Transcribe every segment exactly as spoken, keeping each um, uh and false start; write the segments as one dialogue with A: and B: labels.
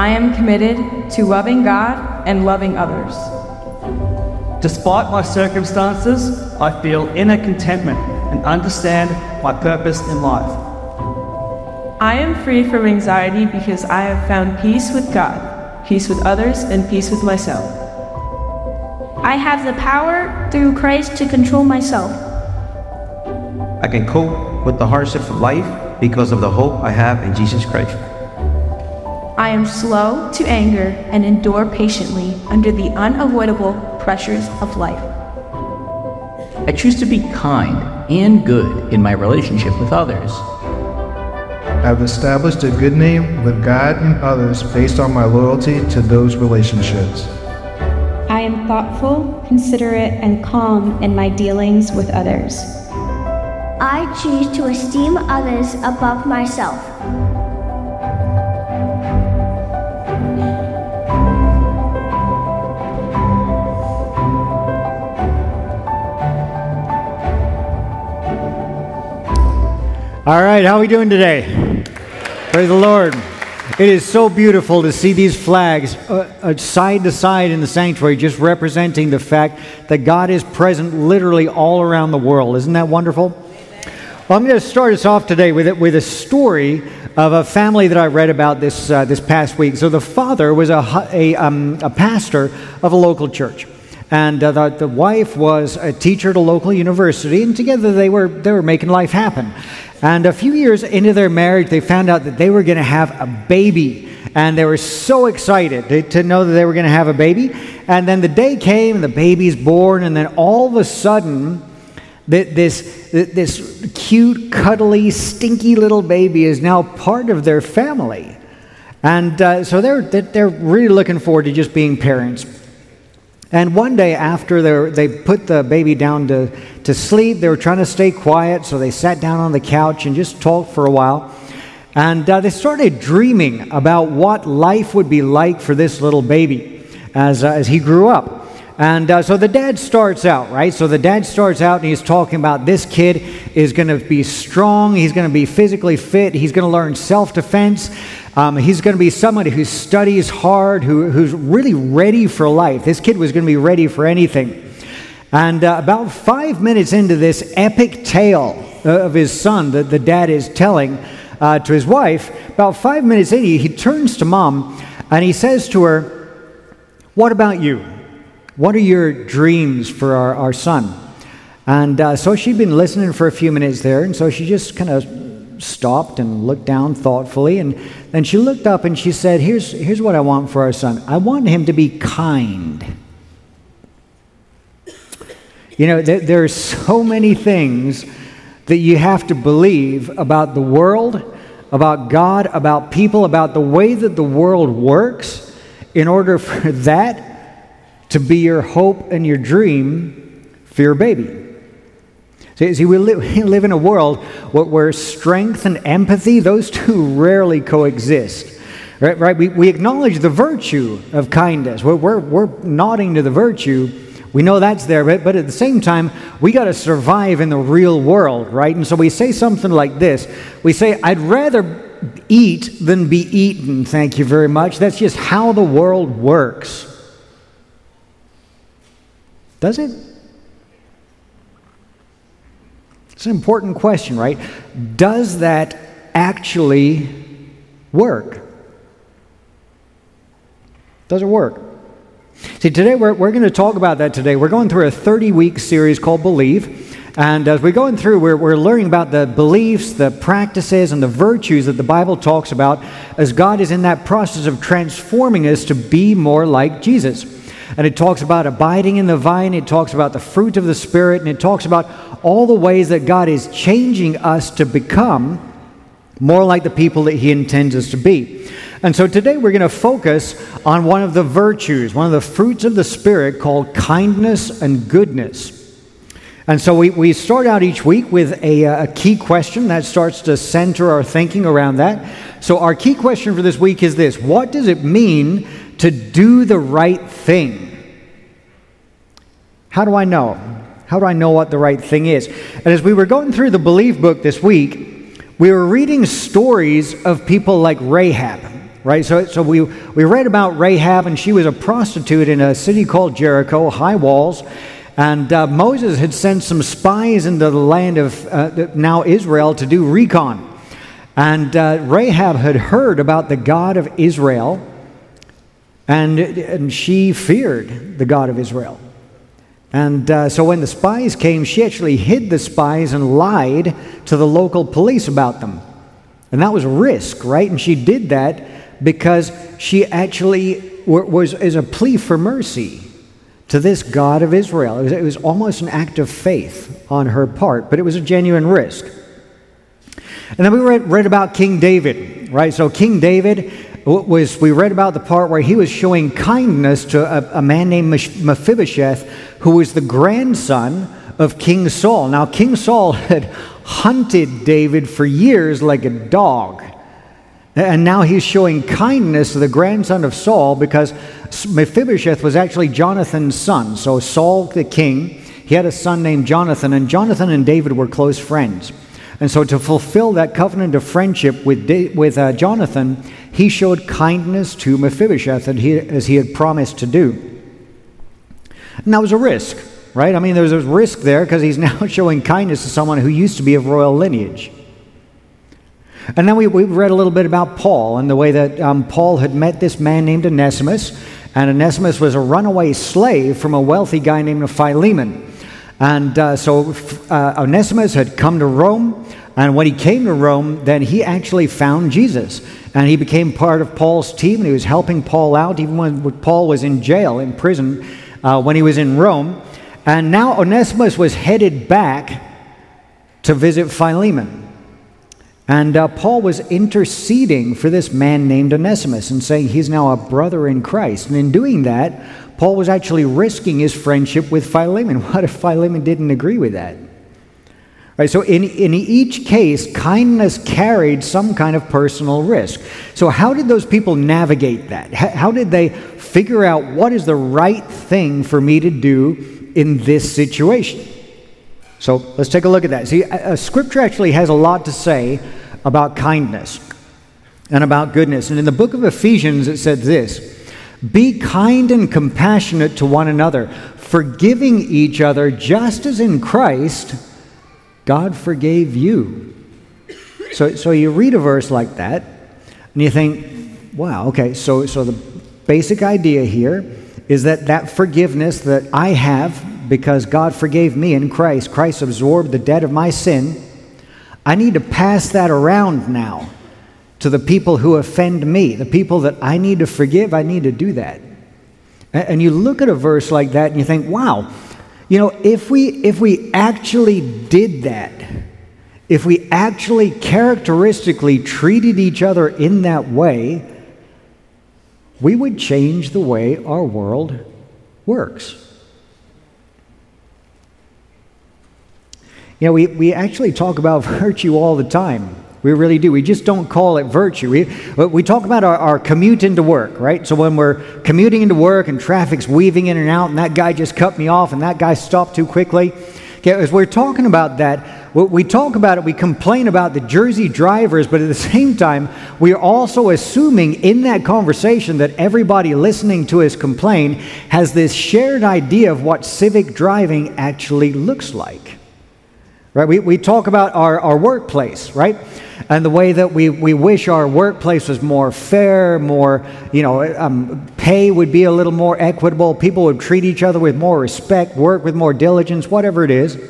A: I am committed to loving God and loving others.
B: Despite my circumstances, I feel inner contentment and understand my purpose in life.
A: I am free from anxiety because I have found peace with God, peace with others, and peace with myself.
C: I have the power through Christ to control myself.
D: I can cope with the hardships of life because of the hope I have in Jesus Christ.
C: I am slow to anger and endure patiently under the unavoidable pressures of life.
E: I choose to be kind and good in my relationship with others.
F: I've established a good name with God and others based on my loyalty to those relationships.
G: I am thoughtful, considerate, and calm in my dealings with others.
H: I choose to esteem others above myself.
I: All right, how are we doing today? Praise the Lord. It is so beautiful to see these flags uh, uh, side to side in the sanctuary, just representing the fact that God is present literally all around the world. Isn't that wonderful? Well, I'm going to start us off today with, with a story of a family that I read about this uh, this past week. So the father was a, a, um, a pastor of a local church. And uh, the, the wife was a teacher at a local university, and together they were they were making life happen. And a few years into their marriage, they found out that they were going to have a baby. And they were so excited to, to know that they were going to have a baby. And then the day came, and the baby's born, and then all of a sudden, this, this cute, cuddly, stinky little baby is now part of their family. And uh, so they're, they're really looking forward to just being parents. And one day after they put the baby down to, to sleep, they were trying to stay quiet, so they sat down on the couch and just talked for a while. And uh, they started dreaming about what life would be like for this little baby as, uh, as he grew up. And uh, so the dad starts out, right? So the dad starts out and he's talking about this kid is going to be strong, he's going to be physically fit, he's going to learn self-defense. Um, he's going to be somebody who studies hard, who, who's really ready for life. This kid was going to be ready for anything. And uh, about five minutes into this epic tale of his son that the dad is telling uh, to his wife, about five minutes in, he, he turns to mom and he says to her, "What about you? What are your dreams for our, our son?" And uh, so she'd been listening for a few minutes there, and so she just kind of stopped and looked down thoughtfully, and then she looked up and she said, here's, here's what I want for our son. I want him to be kind. You know, there, there are so many things that you have to believe about the world, about God, about people, about the way that the world works in order for that to be your hope and your dream for your baby. See, we live in a world where strength and empathy, those two rarely coexist. Right? right? We, we acknowledge the virtue of kindness. We're, we're, we're nodding to the virtue. We know that's there, but, but at the same time, we got to survive in the real world, right? And so we say something like this. We say, I'd rather eat than be eaten, thank you very much. That's just how the world works. Does it? It's an important question, right? Does that actually work? Does it work? See, today we're, we're going to talk about that today. We're going through a thirty-week series called Believe. And as we're going through, we're, we're learning about the beliefs, the practices, and the virtues that the Bible talks about as God is in that process of transforming us to be more like Jesus. And it talks about abiding in the vine, it talks about the fruit of the Spirit, and it talks about all the ways that God is changing us to become more like the people that He intends us to be. And so today we're going to focus on one of the virtues, one of the fruits of the Spirit called kindness and goodness. And so we, we start out each week with a, a key question that starts to center our thinking around that. So our key question for this week is this: what does it mean to do the right thing? How do I know? How do I know what the right thing is? And as we were going through the Believe book this week, we were reading stories of people like Rahab. right? So, so we, we read about Rahab, and she was a prostitute in a city called Jericho, high walls. And uh, Moses had sent some spies into the land of uh, now Israel to do recon. And uh, Rahab had heard about the God of Israel, and, and she feared the God of Israel. And uh, so when the spies came, she actually hid the spies and lied to the local police about them. And that was a risk, right? And she did that because she actually was as a plea for mercy to this God of Israel. It was, it was almost an act of faith on her part, but it was a genuine risk. And then we read, read about King David, right? So King David was, we read about the part where he was showing kindness to a, a man named Mephibosheth, who was the grandson of King Saul. Now, King Saul had hunted David for years like a dog. And now he's showing kindness to the grandson of Saul because Mephibosheth was actually Jonathan's son. So Saul, the king, he had a son named Jonathan, and Jonathan and David were close friends. And so to fulfill that covenant of friendship with da- with uh, Jonathan, he showed kindness to Mephibosheth as he, as he had promised to do. And that was a risk, right? I mean, there was a risk there because he's now showing kindness to someone who used to be of royal lineage. And then we, we read a little bit about Paul and the way that um, Paul had met this man named Onesimus. And Onesimus was a runaway slave from a wealthy guy named Philemon. And uh, so uh, Onesimus had come to Rome. And when he came to Rome, then he actually found Jesus. And he became part of Paul's team. And he was helping Paul out even when Paul was in jail, in prison, uh, when he was in Rome. And now Onesimus was headed back to visit Philemon. And uh, Paul was interceding for this man named Onesimus and saying he's now a brother in Christ. And in doing that, Paul was actually risking his friendship with Philemon. What if Philemon didn't agree with that? Right, so in, in each case, kindness carried some kind of personal risk. So how did those people navigate that? How did they figure out what is the right thing for me to do in this situation? So let's take a look at that. See, a, a scripture actually has a lot to say about kindness and about goodness. And in the book of Ephesians, it said this: be kind and compassionate to one another, forgiving each other just as in Christ God forgave you. So, so you read a verse like that, and you think, wow, okay, so, so the basic idea here is that that forgiveness that I have because God forgave me in Christ, Christ absorbed the debt of my sin, I need to pass that around now to the people who offend me, the people that I need to forgive. I need to do that. And you look at a verse like that and you think, wow, you know, if we if we actually did that, if we actually characteristically treated each other in that way, we would change the way our world works. You know, we, we actually talk about virtue all the time. We really do. We just don't call it virtue. We, we talk about our, our commute into work, right? So when we're commuting into work and traffic's weaving in and out and that guy just cut me off and that guy stopped too quickly. Okay, as we're talking about that, we talk about it, we complain about the Jersey drivers, but at the same time, we are also assuming in that conversation that everybody listening to us complain has this shared idea of what civic driving actually looks like. Right? We, we talk about our, our workplace, right? And the way that we, we wish our workplace was more fair, more, you know, um, pay would be a little more equitable, people would treat each other with more respect, work with more diligence, whatever it is.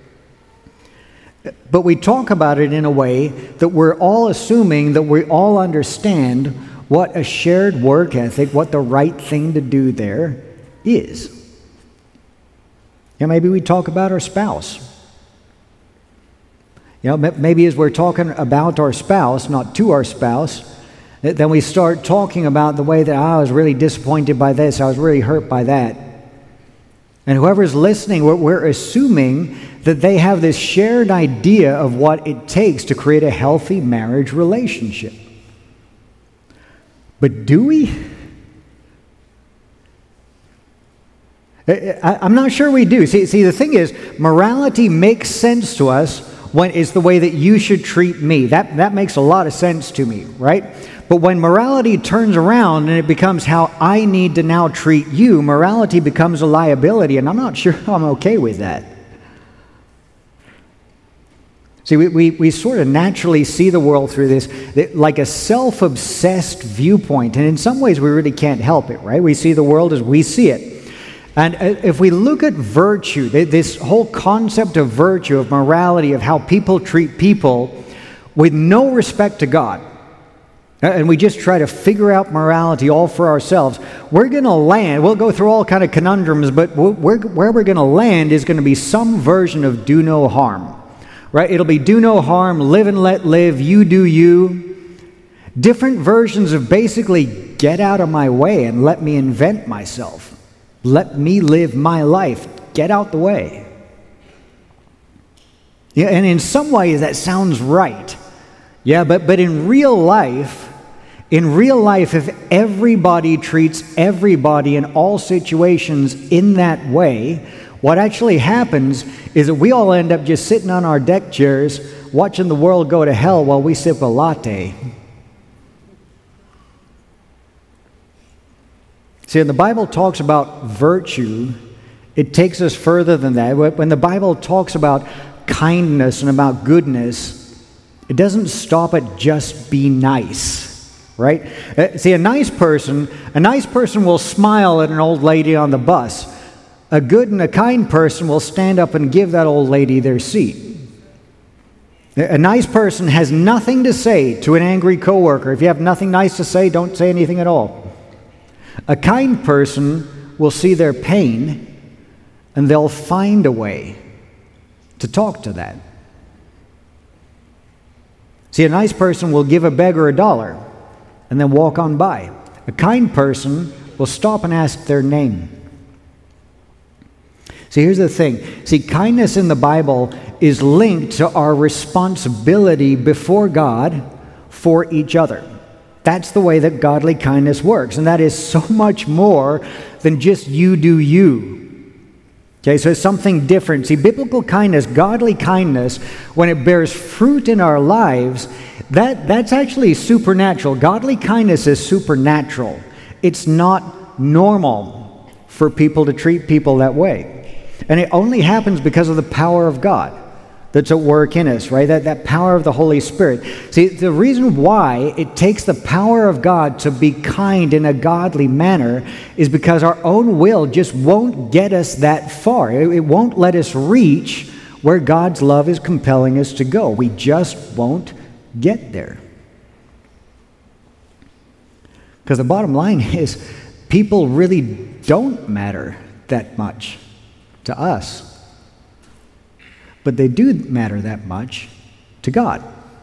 I: But we talk about it in a way that we're all assuming that we all understand what a shared work ethic, what the right thing to do there is. Yeah, maybe we talk about our spouse. You know, maybe as we're talking about our spouse, not to our spouse, then we start talking about the way that oh, I was really disappointed by this, I was really hurt by that. And whoever's listening, we're, we're assuming that they have this shared idea of what it takes to create a healthy marriage relationship. But do we? I, I'm not sure we do. See, see, the thing is, morality makes sense to us when it's the way that you should treat me. That, that makes a lot of sense to me, right? But But when morality turns around and it becomes how I need to now treat you, morality becomes a liability, and I'm not sure I'm okay with that. See, we, we, we sort of naturally see the world through this, like a self-obsessed viewpoint, and in some ways we really can't help it, right? We see the world as we see it. And if we look at virtue, this whole concept of virtue, of morality, of how people treat people with no respect to God, and we just try to figure out morality all for ourselves, we're going to land, we'll go through all kind of conundrums, but we're, where we're going to land is going to be some version of do no harm. Right? It'll be do no harm, live and let live, you do you. Different versions of basically get out of my way and let me invent myself. Let me live my life. Get out the way. Yeah, and in some ways that sounds right. Yeah, but, but in real life, in real life, if everybody treats everybody in all situations in that way, what actually happens is that we all end up just sitting on our deck chairs watching the world go to hell while we sip a latte. See, when the Bible talks about virtue, it takes us further than that. When the Bible talks about kindness and about goodness, it doesn't stop at just be nice, right? Uh, see, a nice person, a nice person will smile at an old lady on the bus. A good and a kind person will stand up and give that old lady their seat. A nice person has nothing to say to an angry coworker. If you have nothing nice to say, don't say anything at all. A kind person will see their pain and they'll find a way to talk to that. See, a nice person will give a beggar a dollar and then walk on by. A kind person will stop and ask their name. See, here's the thing. See, kindness in the Bible is linked to our responsibility before God for each other. That's the way that godly kindness works, and that is so much more than just you do you. Okay, so it's something different. See, biblical kindness, godly kindness, when it bears fruit in our lives, that, that's actually supernatural. Godly kindness is supernatural. It's not normal for people to treat people that way. And it only happens because of the power of God that's at work in us, right? That, that power of the Holy Spirit. See, the reason why it takes the power of God to be kind in a godly manner is because our own will just won't get us that far. It, it won't let us reach where God's love is compelling us to go. We just won't get there. Because the bottom line is, people really don't matter that much to us. But they do matter that much to God.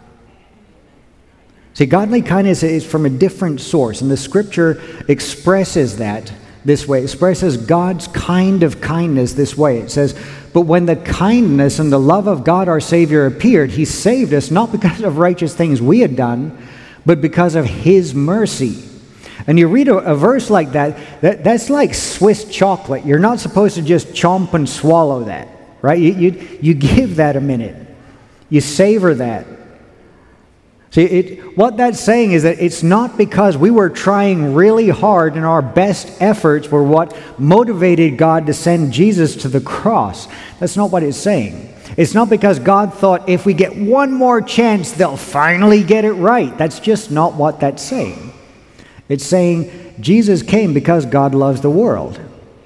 I: See, godly kindness is from a different source, and the Scripture expresses that this way. It expresses God's kind of kindness this way. It says, "But when the kindness and the love of God our Savior appeared, He saved us not because of righteous things we had done, but because of His mercy." And you read a, a verse like that, that, that's like Swiss chocolate. You're not supposed to just chomp and swallow that, right? You, you, you give that a minute. You savor that. See, it, what that's saying is that it's not because we were trying really hard and our best efforts were what motivated God to send Jesus to the cross. That's not what it's saying. It's not because God thought if we get one more chance, they'll finally get it right. That's just not what that's saying. It's saying Jesus came because God loves the world.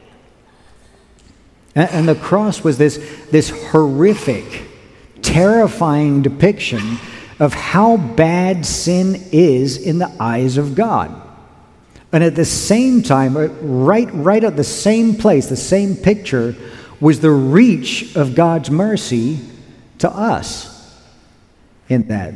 I: And, and the cross was this, this horrific, terrifying depiction of how bad sin is in the eyes of God. And at the same time, right, right at the same place, the same picture, was the reach of God's mercy to us in that.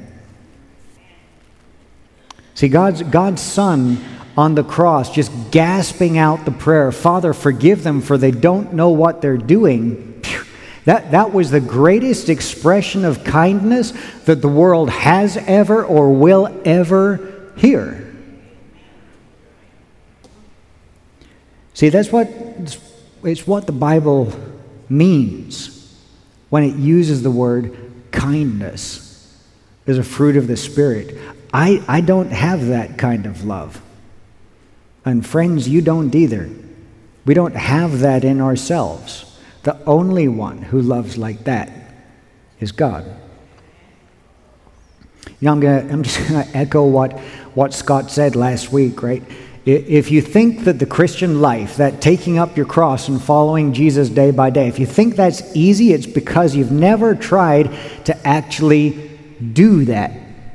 I: See, God's, God's Son on the cross just gasping out the prayer, "Father, forgive them, for they don't know what they're doing." That, that was the greatest expression of kindness that the world has ever or will ever hear. See, that's what, it's what the Bible means when it uses the word kindness as a fruit of the Spirit. I, I don't have that kind of love. And friends, you don't either. We don't have that in ourselves. The only one who loves like that is God. You know, I'm gonna I'm just gonna echo what, what Scott said last week, right? If you think that the Christian life, that taking up your cross and following Jesus day by day, if you think that's easy, it's because you've never tried to actually do that.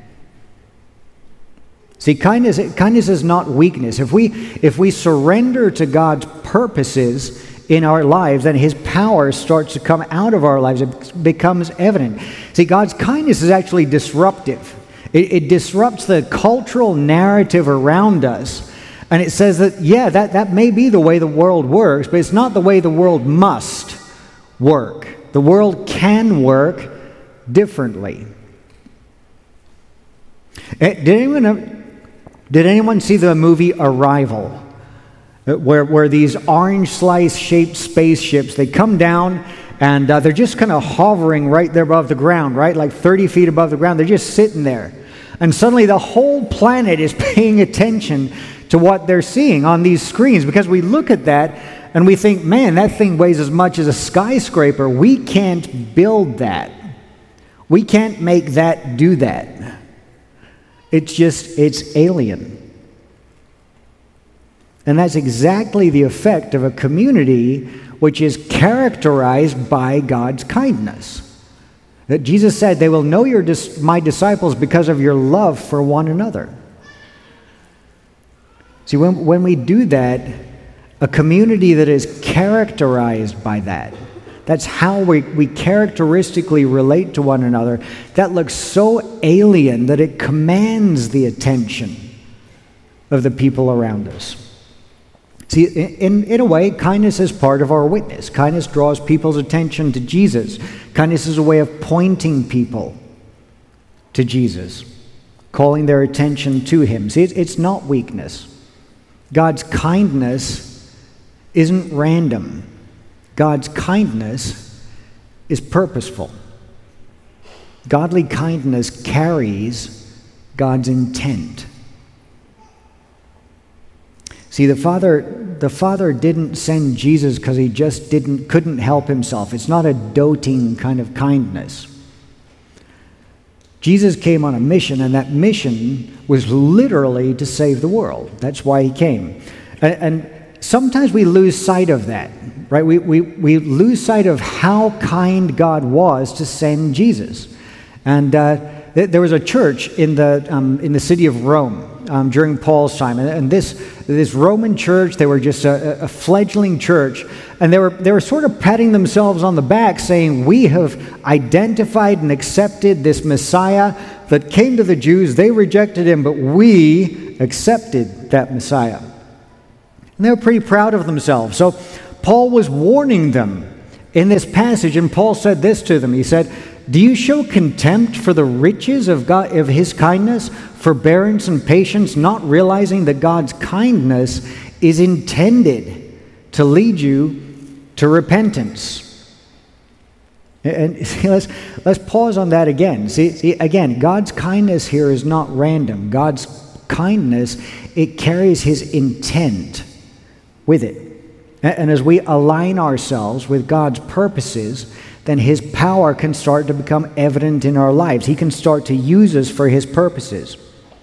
I: See, kindness, kindness is not weakness. If we, if we surrender to God's purposes in our lives, then His power starts to come out of our lives. It becomes evident. See, God's kindness is actually disruptive. It, it disrupts the cultural narrative around us. And it says that, yeah, that, that may be the way the world works, but it's not the way the world must work. The world can work differently. Did anyone, did anyone see the movie Arrival? Where, where these orange slice-shaped spaceships, they come down and uh, they're just kind of hovering right there above the ground, right? Like thirty feet above the ground. They're just sitting there. And suddenly the whole planet is paying attention to what they're seeing on these screens, because we look at that and we think, man, that thing weighs as much as a skyscraper. We can't build that. We can't make that do that. It's just, it's alien. And that's exactly the effect of a community which is characterized by God's kindness. That Jesus said, they will know you're dis- my disciples because of your love for one another. See, when, when we do that, a community that is characterized by that, that's how we, we characteristically relate to one another, that looks so alien that it commands the attention of the people around us. See, in, in a way, kindness is part of our witness. Kindness draws people's attention to Jesus. Kindness is a way of pointing people to Jesus, calling their attention to Him. See, it's, it's not weakness. God's kindness isn't random. God's kindness is purposeful. Godly kindness carries God's intent. See, the Father, the Father didn't send Jesus because He just didn't, couldn't help Himself. It's not a doting kind of kindness. Jesus came on a mission, and that mission was literally to save the world. That's why He came. And, and sometimes we lose sight of that, right? We, we, we lose sight of how kind God was to send Jesus. And uh, th- there was a church in the, um, in the city of Rome um, during Paul's time. And, and this, this Roman church, they were just a, a fledgling church. And they were, they were sort of patting themselves on the back saying, we have identified and accepted this Messiah that came to the Jews. They rejected Him, but we accepted that Messiah. And they were pretty proud of themselves. So Paul was warning them in this passage, and Paul said this to them. He said, do you show contempt for the riches of God, of His kindness, forbearance and patience, not realizing that God's kindness is intended to lead you to repentance? And see, let's, let's pause on that again. See, see, again, God's kindness here is not random. God's kindness, it carries His intent with it. And as we align ourselves with God's purposes, then His power can start to become evident in our lives. He can start to use us for His purposes.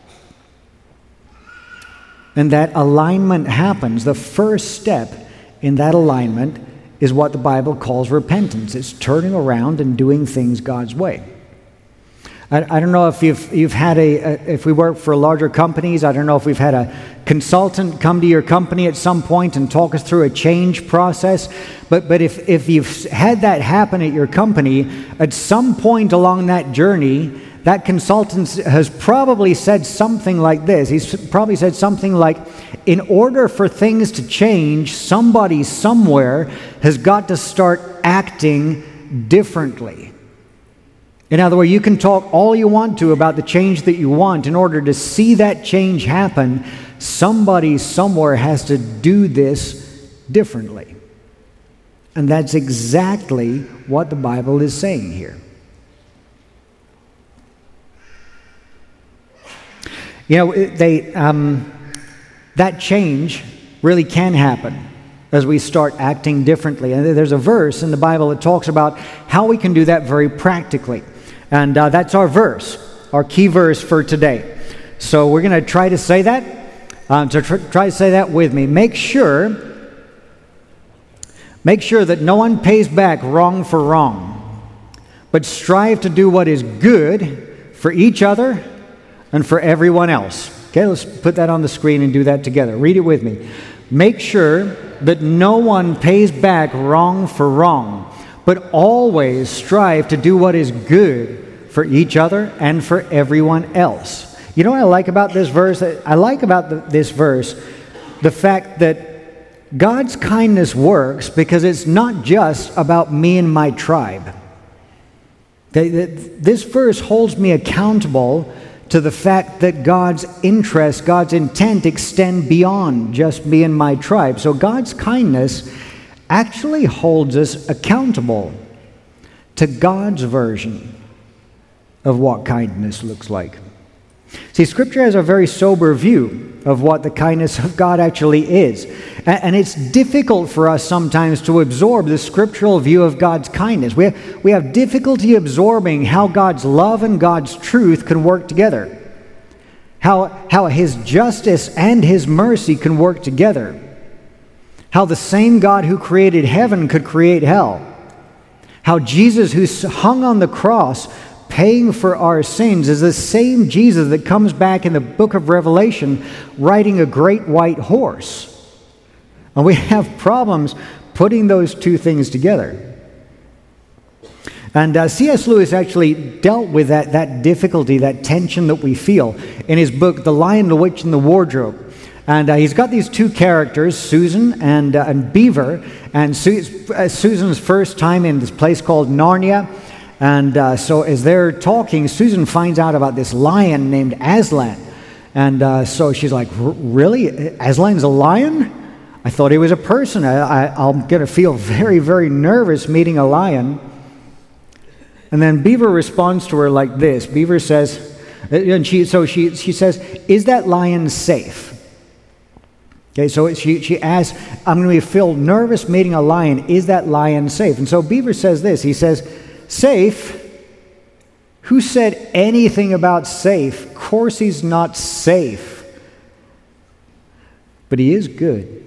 I: And that alignment happens. The first step in that alignment is what the Bible calls repentance. It's turning around and doing things God's way. I, I don't know if you've you've had a, a if we work for larger companies, I don't know if we've had a consultant come to your company at some point and talk us through a change process. But but if, if you've had that happen at your company, at some point along that journey, that consultant has probably said something like this. He's probably said something like, in order for things to change, somebody somewhere has got to start acting differently. In other words, you can talk all you want to about the change that you want. In order to see that change happen, somebody somewhere has to do this differently. And that's exactly what the Bible is saying here. You know, they um, that change really can happen as we start acting differently. And there's a verse in the Bible that talks about how we can do that very practically. And uh, that's our verse, our key verse for today. So we're going to try to say that. Um, so tr- try to say that with me. Make sure, make sure that no one pays back wrong for wrong, but strive to do what is good for each other and for everyone else. Okay, let's put that on the screen and do that together. Read it with me. Make sure that no one pays back wrong for wrong, but always strive to do what is good for each other and for everyone else. You know what I like about this verse? I like about the, this verse the fact that God's kindness works because it's not just about me and my tribe. This verse holds me accountable to the fact that God's interest, God's intent extend beyond just me and my tribe. So God's kindness actually holds us accountable to God's version of what kindness looks like. See, Scripture has a very sober view of what the kindness of God actually is. And it's difficult for us sometimes to absorb the scriptural view of God's kindness. We have, we have difficulty absorbing how God's love and God's truth can work together. How, how His justice and His mercy can work together. How the same God who created heaven could create hell. How Jesus, who hung on the cross paying for our sins, is the same Jesus that comes back in the book of Revelation riding a great white horse. And we have problems putting those two things together. And uh, C S Lewis actually dealt with that, that difficulty, that tension that we feel in his book, The Lion, the Witch, and the Wardrobe. And uh, he's got these two characters, Susan and, uh, and Beaver. And Su- uh, Susan's first time in this place called Narnia. And uh, so as they're talking, Susan finds out about this lion named Aslan. And uh, so she's like, really? Aslan's a lion? I thought he was a person. I, I, I'm going to feel very, very nervous meeting a lion. And then Beaver responds to her like this. Beaver says, and she, so she, she says, is that lion safe? Okay, so she, she asks, I'm going to feel nervous meeting a lion. Is that lion safe? And so Beaver says this. He says, safe? Who said anything about safe? Of course he's not safe. But he is good.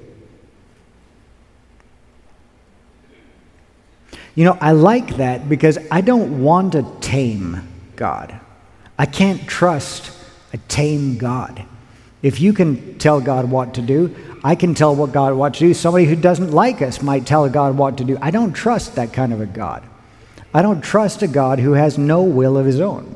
I: You know, I like that because I don't want to tame God. I can't trust a tame God. If you can tell God what to do, I can tell what God what to do. Somebody who doesn't like us might tell God what to do. I don't trust that kind of a God. I don't trust a God who has no will of his own.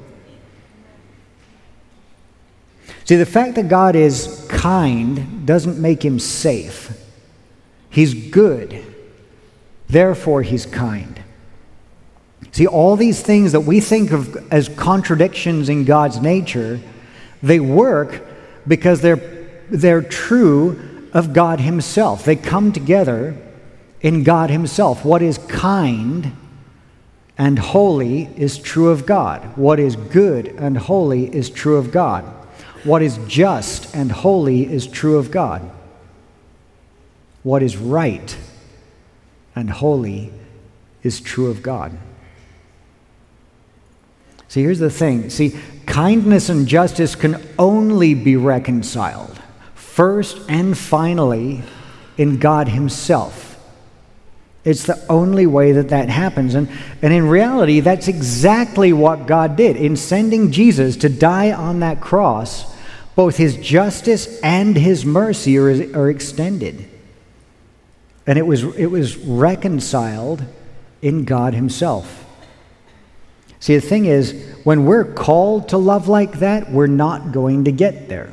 I: See, the fact that God is kind doesn't make him safe. He's good. Therefore, he's kind. See, all these things that we think of as contradictions in God's nature, they work because they're, they're true of God himself. They come together in God himself. What is kind and holy is true of God. What is good and holy is true of God. What is just and holy is true of God. What is right and holy is true of God. See, here's the thing. See, kindness and justice can only be reconciled, first and finally, in God himself. It's the only way that that happens. And, and in reality, that's exactly what God did. In sending Jesus to die on that cross, both his justice and his mercy are, are extended. And it was, it was reconciled in God himself. See, the thing is, when we're called to love like that, we're not going to get there.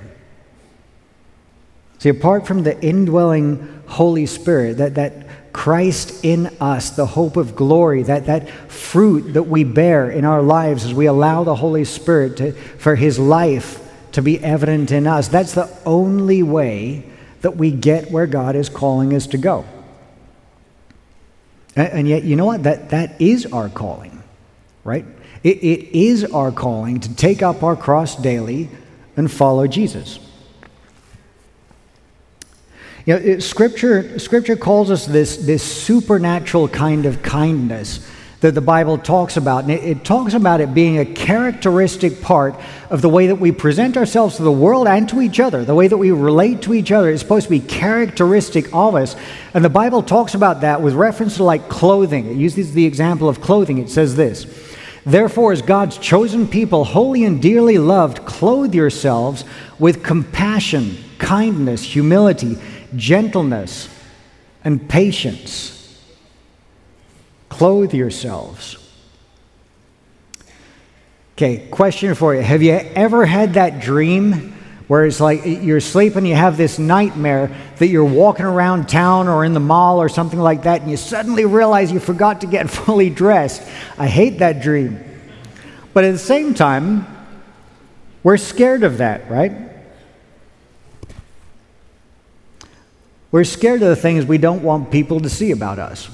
I: See, apart from the indwelling Holy Spirit, that, that Christ in us, the hope of glory, that, that fruit that we bear in our lives as we allow the Holy Spirit to, for his life to be evident in us, that's the only way that we get where God is calling us to go. And, and yet, you know what? That, that is our calling, right? It, it is our calling to take up our cross daily and follow Jesus. You know, it, scripture, scripture calls us this, this supernatural kind of kindness that the Bible talks about. And it, it talks about it being a characteristic part of the way that we present ourselves to the world and to each other. The way that we relate to each other is supposed to be characteristic of us. And the Bible talks about that with reference to like clothing. It uses the example of clothing. It says this: "Therefore, as God's chosen people, holy and dearly loved, clothe yourselves with compassion, kindness, humility, gentleness, and patience." Clothe yourselves. Okay, question for you. Have you ever had that dream where it's like you're sleeping, you have this nightmare that you're walking around town or in the mall or something like that, and you suddenly realize you forgot to get fully dressed? I hate that dream. But at the same time, we're scared of that, right? We're scared of the things we don't want people to see about us.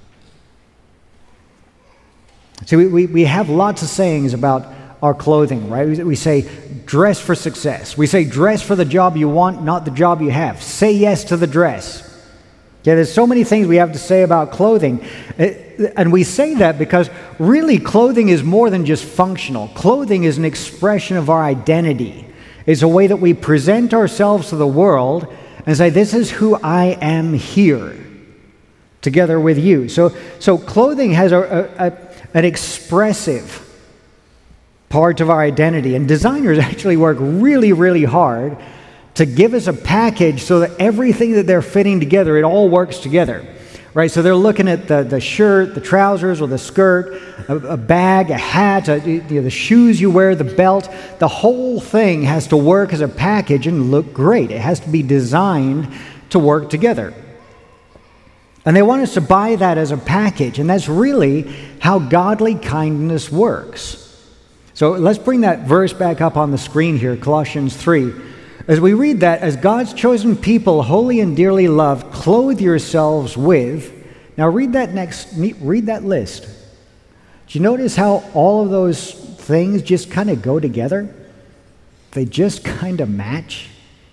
I: See, we, we, we have lots of sayings about our clothing, right? We, we say, dress for success. We say, dress for the job you want, not the job you have. Say yes to the dress. Yeah, there's so many things we have to say about clothing. And we say that because really clothing is more than just functional. Clothing is an expression of our identity. It's a way that we present ourselves to the world and say, this is who I am here, together with you. So, so clothing has a, a, a an expressive part of our identity. And designers actually work really, really hard to give us a package so that everything that they're fitting together, it all works together. Right? So they're looking at the, the shirt, the trousers, or the skirt, a, a bag, a hat, a, you know, the shoes you wear, the belt. The whole thing has to work as a package and look great. It has to be designed to work together. And they want us to buy that as a package, and that's really how godly kindness works. So let's bring that verse back up on the screen here, Colossians three. As we read that, as God's chosen people, holy and dearly loved, clothe yourselves with. Now read that next, read that list. Do you notice how all of those things just kind of go together? They just kind of match.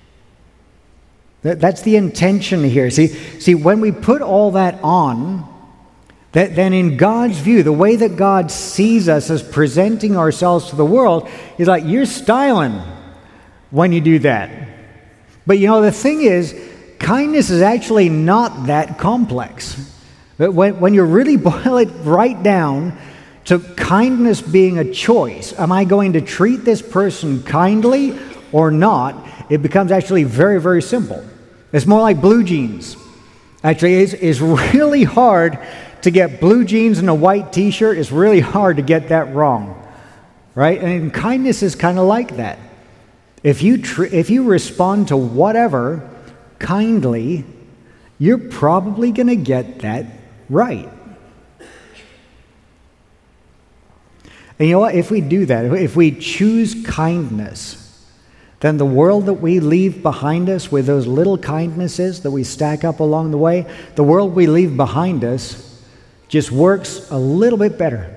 I: That's the intention here. See, see, when we put all that on, that then in God's view, the way that God sees us as presenting ourselves to the world, He's like, you're styling when you do that. But you know, the thing is, kindness is actually not that complex. But when, when you really boil it right down to kindness being a choice, am I going to treat this person kindly or not? It becomes actually very, very simple. It's more like blue jeans. Actually, it's, it's really hard to get blue jeans and a white t-shirt. It's really hard to get that wrong, right? And kindness is kind of like that. If you tr- if you respond to whatever kindly, you're probably going to get that right. And you know what? If we do that, if we choose kindness, then the world that we leave behind us with those little kindnesses that we stack up along the way, the world we leave behind us just works a little bit better.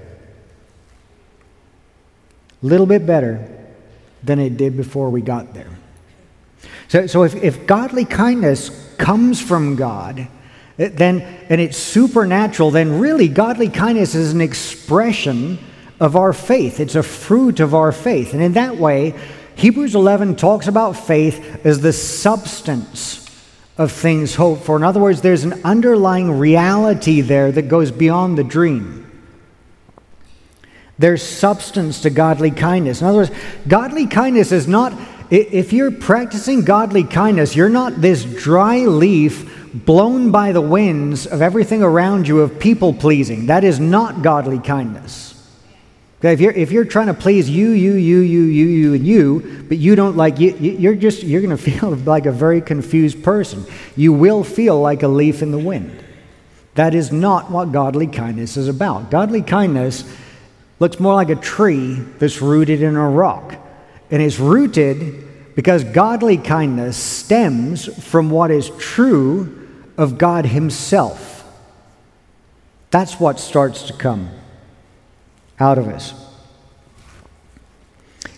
I: A little bit better than it did before we got there. So, so if, if godly kindness comes from God, then and it's supernatural, then really godly kindness is an expression of our faith. It's a fruit of our faith. And in that way, Hebrews eleven talks about faith as the substance of things hoped for. In other words, there's an underlying reality there that goes beyond the dream. There's substance to godly kindness. In other words, godly kindness is not, if you're practicing godly kindness, you're not this dry leaf blown by the winds of everything around you of people pleasing. That is not godly kindness. If you're, if you're trying to please you, you, you, you, you, you, and you, but you don't like you, you're just, you're going to feel like a very confused person. You will feel like a leaf in the wind. That is not what godly kindness is about. Godly kindness looks more like a tree that's rooted in a rock. And it's rooted because godly kindness stems from what is true of God Himself. That's what starts to come out of us.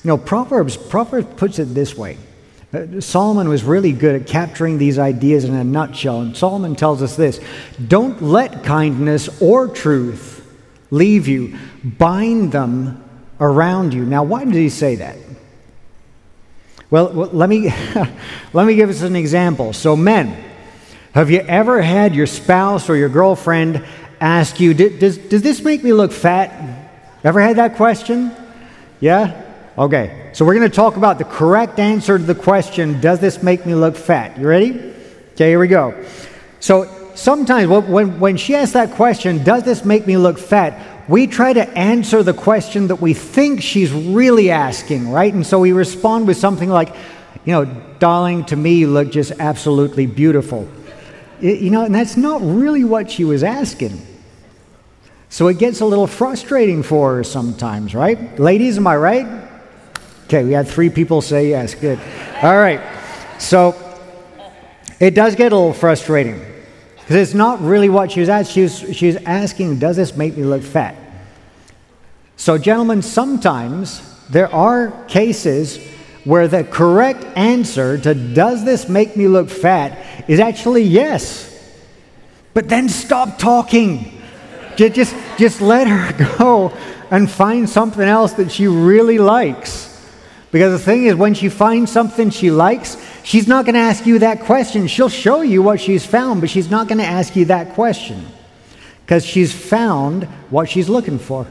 I: You know, Proverbs, Proverbs puts it this way. Uh, Solomon was really good at capturing these ideas in a nutshell. And Solomon tells us this: don't let kindness or truth leave you. Bind them around you. Now, why did he say that? Well, well let me let me give us an example. So, men, have you ever had your spouse or your girlfriend ask you, does, does this make me look fat? Ever had that question? Yeah? Okay. So we're going to talk about the correct answer to the question, does this make me look fat? You ready? Okay, here we go. So sometimes when, when she asks that question, does this make me look fat, we try to answer the question that we think she's really asking, right? And so we respond with something like, you know, darling, to me you look just absolutely beautiful. You know, and that's not really what she was asking. So it gets a little frustrating for her sometimes, right? Ladies, am I right? Okay, we had three people say yes. Good. All right. So it does get a little frustrating because it's not really what she was asking. She was, she was asking, does this make me look fat? So, gentlemen, sometimes there are cases where the correct answer to does this make me look fat is actually yes. But then stop talking. Just, just let her go and find something else that she really likes. Because the thing is, when she finds something she likes, she's not going to ask you that question. She'll show you what she's found, but she's not going to ask you that question. Because she's found what she's looking for.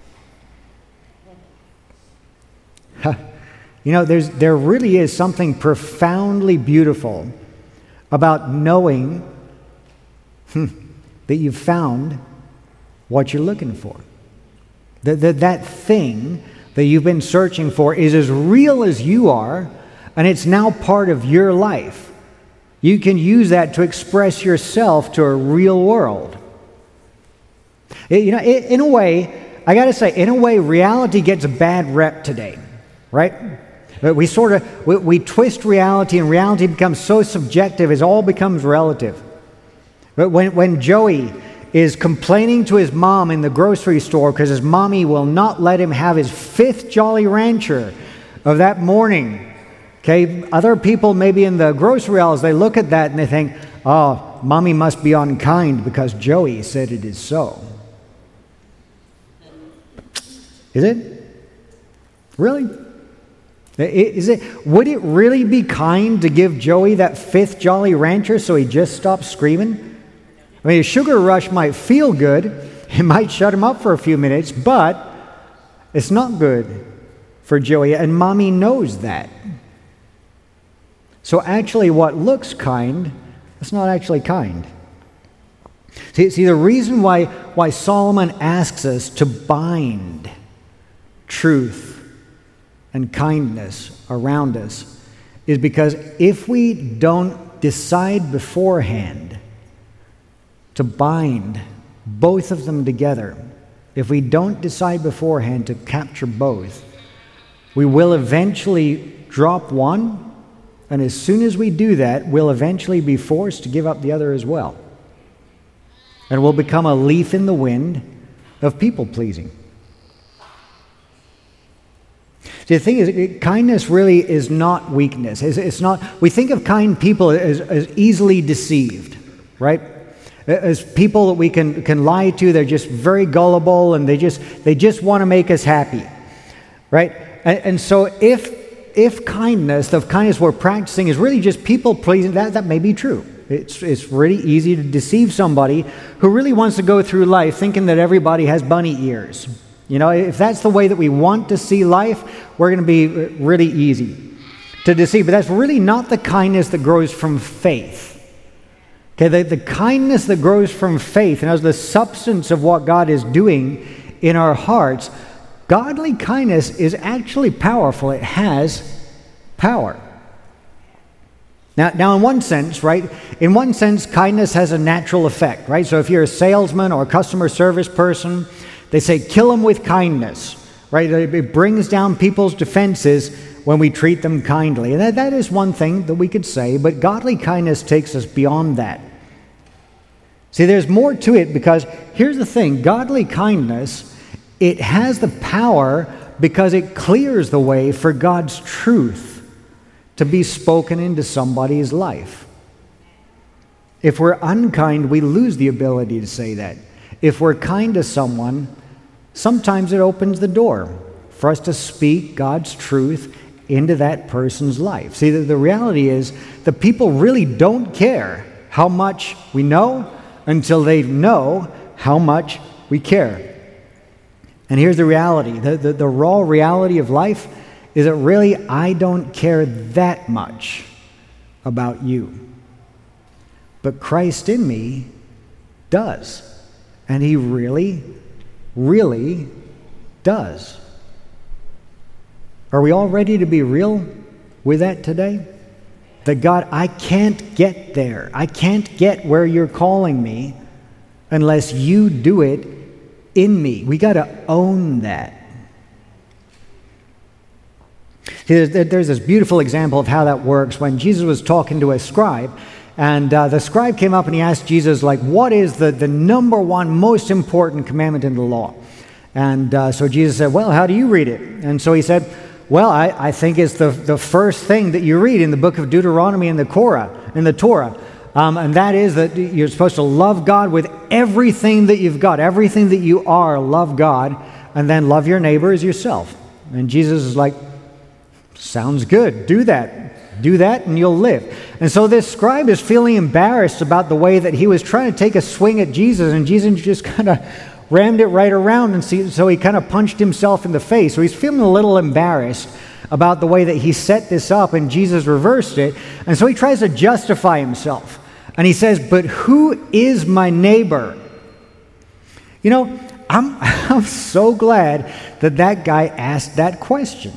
I: You know, there's, there really is something profoundly beautiful about knowing hmm, that you've found what you're looking for. That, that that thing that you've been searching for is as real as you are, and it's now part of your life. You can use that to express yourself to a real world. It, you know, it, in a way, I got to say, in a way, reality gets a bad rep today, right? We sort of, we, we twist reality, and reality becomes so subjective, it all becomes relative. But when, when Joey is complaining to his mom in the grocery store because his mommy will not let him have his fifth Jolly Rancher of that morning, okay, other people maybe in the grocery aisles, they look at that and they think, oh, mommy must be unkind because Joey said it is so. Is it? Really? Is it? Would it really be kind to give Joey that fifth Jolly Rancher so he just stops screaming? I mean, a sugar rush might feel good. It might shut him up for a few minutes, but it's not good for Joey, and Mommy knows that. So actually what looks kind, it's not actually kind. See, see the reason why, why Solomon asks us to bind truth and kindness around us is because if we don't decide beforehand to bind both of them together, if we don't decide beforehand to capture both, we will eventually drop one, and as soon as we do that, we'll eventually be forced to give up the other as well. And we'll become a leaf in the wind of people-pleasing. See, the thing is, it, kindness really is not weakness. It's, it's not. We think of kind people as, as easily deceived, right? As people that we can, can lie to. They're just very gullible, and they just they just want to make us happy, right? And, and so if if kindness, the kindness we're practicing is really just people pleasing, that, that may be true. It's it's really easy to deceive somebody who really wants to go through life thinking that everybody has bunny ears. You know, if that's the way that we want to see life, we're going to be really easy to deceive. But that's really not the kindness that grows from faith. Okay, the, the kindness that grows from faith, and as the substance of what God is doing in our hearts, godly kindness is actually powerful. It has power. Now, now, in one sense, right, in one sense, kindness has a natural effect, right? So if you're a salesman or a customer service person, they say, kill them with kindness, right? It brings down people's defenses when we treat them kindly. And that, that is one thing that we could say, but godly kindness takes us beyond that. See, there's more to it because here's the thing. Godly kindness, it has the power because it clears the way for God's truth to be spoken into somebody's life. If we're unkind, we lose the ability to say that. If we're kind to someone, sometimes it opens the door for us to speak God's truth into that person's life. See, the, the reality is the people really don't care how much we know until they know how much we care. And here's the reality. The, the, the raw reality of life is that really I don't care that much about you. But Christ in me does. And he really, really does. Are we all ready to be real with that today? That God, I can't get there. I can't get where you're calling me unless you do it in me. We got to own that. See, there's, there's this beautiful example of how that works when Jesus was talking to a scribe, and uh, the scribe came up and he asked Jesus, like, what is the, the number one most important commandment in the law? And uh, so Jesus said, well, how do you read it? And so he said, well, I, I think it's the, the first thing that you read in the book of Deuteronomy in the Torah, in the Torah. Um, and that is that you're supposed to love God with everything that you've got, everything that you are, love God, and then love your neighbor as yourself. And Jesus is like, sounds good, do that. Do that and you'll live. And so this scribe is feeling embarrassed about the way that he was trying to take a swing at Jesus, and Jesus just kind of rammed it right around, and so he kind of punched himself in the face. So he's feeling a little embarrassed about the way that he set this up, and Jesus reversed it. And so he tries to justify himself. And he says, but who is my neighbor? You know, I'm, I'm so glad that that guy asked that question.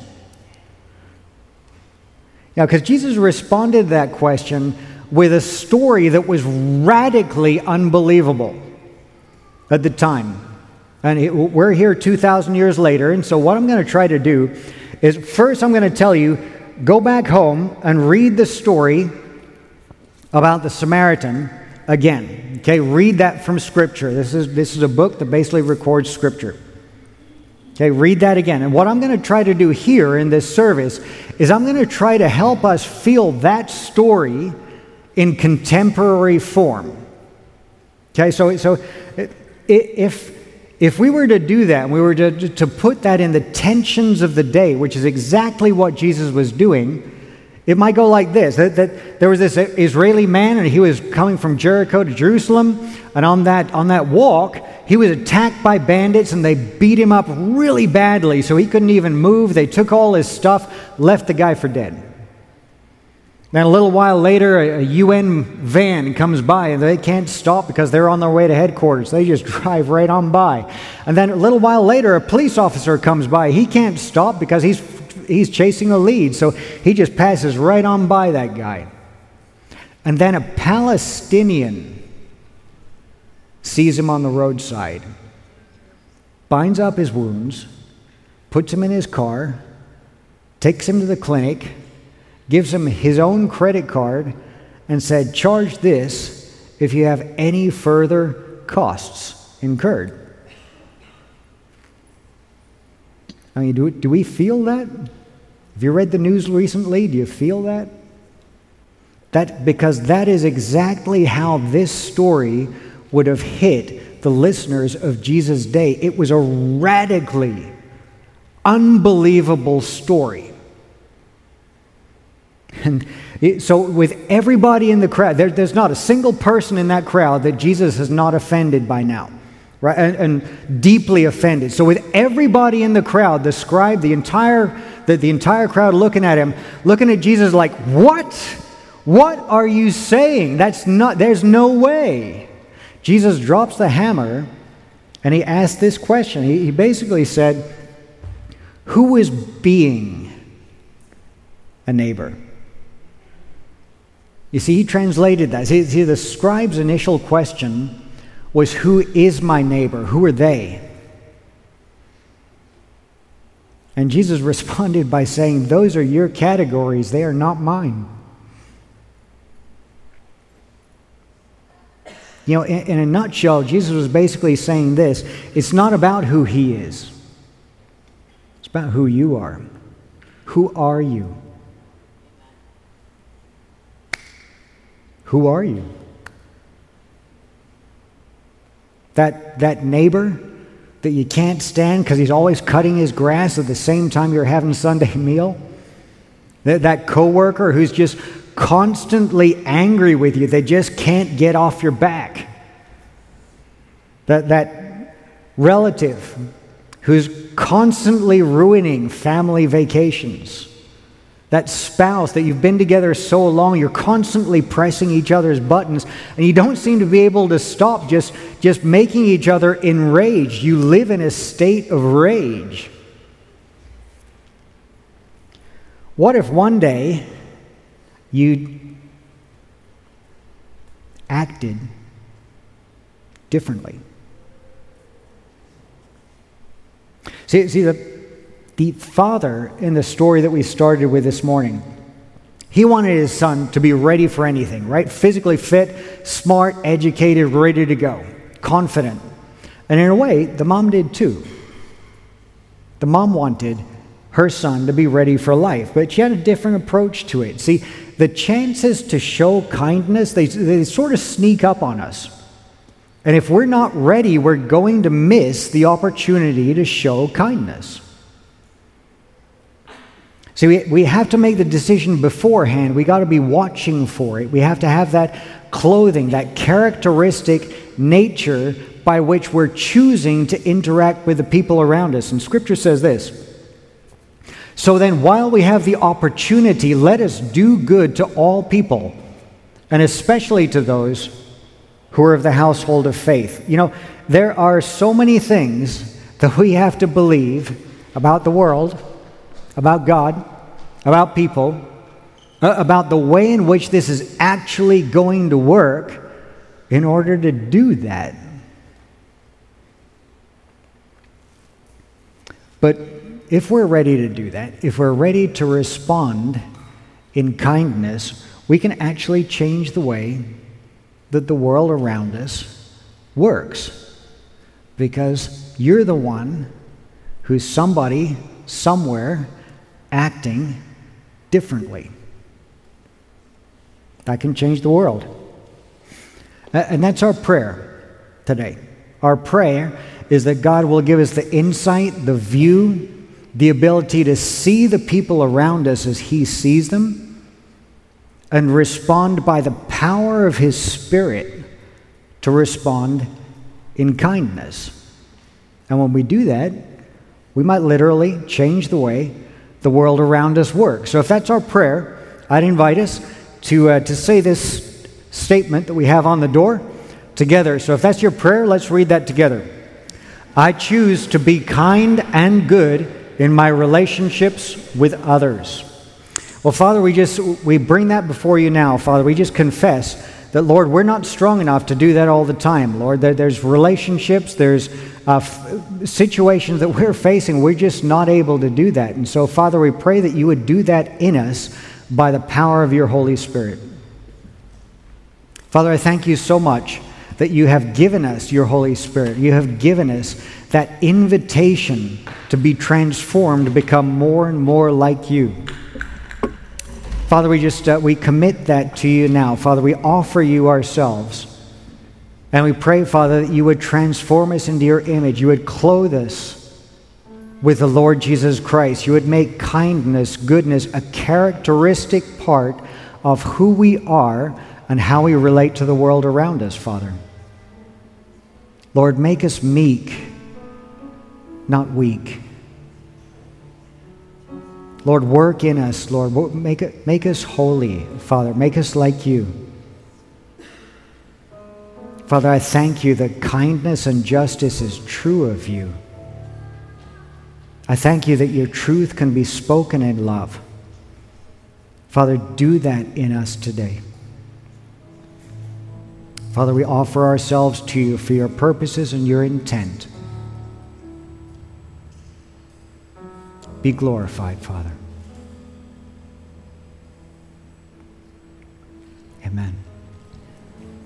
I: Now, because Jesus responded to that question with a story that was radically unbelievable at the time. And it, we're here two thousand years later, and so what I'm going to try to do is first I'm going to tell you, go back home and read the story about the Samaritan again. Okay, read that from Scripture. This is, this is a book that basically records Scripture. Okay, read that again. And what I'm going to try to do here in this service is I'm going to try to help us feel that story in contemporary form. Okay, so so if if we were to do that, and we were to, to put that in the tensions of the day, which is exactly what Jesus was doing, it might go like this, that, that there was this Israeli man, and he was coming from Jericho to Jerusalem, and on that on that walk, he was attacked by bandits, and they beat him up really badly, so he couldn't even move. They took all his stuff, left the guy for dead. Then a little while later, a U N van comes by, and they can't stop because they're on their way to headquarters. They just drive right on by. And then a little while later, a police officer comes by. He can't stop because he's he's chasing a lead, so he just passes right on by that guy. And then a Palestinian sees him on the roadside, binds up his wounds, puts him in his car, takes him to the clinic, gives him his own credit card, and said, charge this if you have any further costs incurred. I mean, do, do we feel that? Have you read the news recently? Do you feel that? That because that is exactly how this story would have hit the listeners of Jesus' day. It was a radically unbelievable story. And it, so with everybody in the crowd, there, there's not a single person in that crowd that Jesus has not offended by now, right? And, and deeply offended. So with everybody in the crowd, the scribe, the entire the, the entire crowd looking at him, looking at Jesus like, what? What are you saying? That's not, there's no way. Jesus drops the hammer and he asked this question. He, he basically said, who is being a neighbor? You see, he translated that. See, see, the scribe's initial question was, who is my neighbor? Who are they? And Jesus responded by saying, those are your categories. They are not mine. You know, in, in a nutshell, Jesus was basically saying this. It's not about who he is. It's about who you are. Who are you? Who are you? That, that neighbor that you can't stand because he's always cutting his grass at the same time you're having Sunday meal? That, that coworker who's just constantly angry with you, they just can't get off your back? That, that relative who's constantly ruining family vacations? That spouse that you've been together so long, you're constantly pressing each other's buttons, and you don't seem to be able to stop just, just making each other enraged. You live in a state of rage. What if one day you acted differently? See, see the The father in the story that we started with this morning, he wanted his son to be ready for anything, right? Physically fit, smart, educated, ready to go, confident. And in a way, the mom did too. The mom wanted her son to be ready for life, but she had a different approach to it. See, the chances to show kindness, they, they sort of sneak up on us. And if we're not ready, we're going to miss the opportunity to show kindness. See, we, we have to make the decision beforehand. We got to be watching for it. We have to have that clothing, that characteristic nature by which we're choosing to interact with the people around us. And Scripture says this: "So then, while we have the opportunity, let us do good to all people, and especially to those who are of the household of faith." You know, there are so many things that we have to believe about the world, about God, about people, uh, about the way in which this is actually going to work in order to do that. But if we're ready to do that, if we're ready to respond in kindness, we can actually change the way that the world around us works. Because you're the one who's somebody, somewhere, acting differently. That can change the world. And that's our prayer today. Our prayer is that God will give us the insight, the view, the ability to see the people around us as He sees them, and respond by the power of His Spirit to respond in kindness. And when we do that, we might literally change the way the world around us works. So if that's our prayer, I'd invite us to, uh, to say this statement that we have on the door together. So if that's your prayer, let's read that together. I choose to be kind and good in my relationships with others. Well, Father, we just we bring that before you now. Father, we just confess that, Lord, we're not strong enough to do that all the time. Lord, there, there's relationships, there's uh, f- situations that we're facing. We're just not able to do that. And so, Father, we pray that you would do that in us by the power of your Holy Spirit. Father, I thank you so much that you have given us your Holy Spirit. You have given us that invitation to be transformed, to become more and more like you. Father, we just uh, we commit that to you now. Father, we offer you ourselves. And we pray, Father, that you would transform us into your image. You would clothe us with the Lord Jesus Christ. You would make kindness, goodness, a characteristic part of who we are and how we relate to the world around us, Father. Lord, make us meek, not weak. Lord, work in us, Lord. Make it, make us holy, Father. Make us like you. Father, I thank you that kindness and justice is true of you. I thank you that your truth can be spoken in love. Father, do that in us today. Father, we offer ourselves to you for your purposes and your intent. Be glorified, Father. Amen.